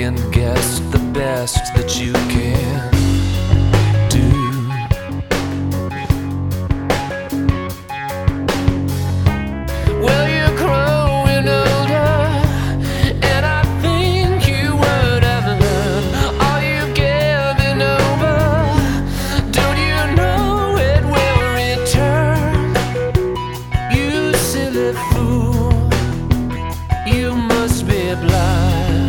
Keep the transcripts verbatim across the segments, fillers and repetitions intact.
second guess the best that you can do. Well, you're growing older, and I think you would have learned all you've given over. Don't you know it will return? You silly fool, you must be blind.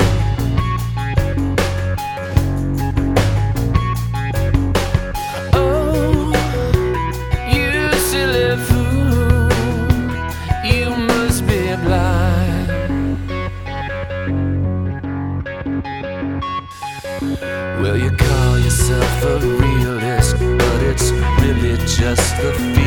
Oh, you silly fool, you must be blind. Well, you call yourself a realist, but it's really just the feeling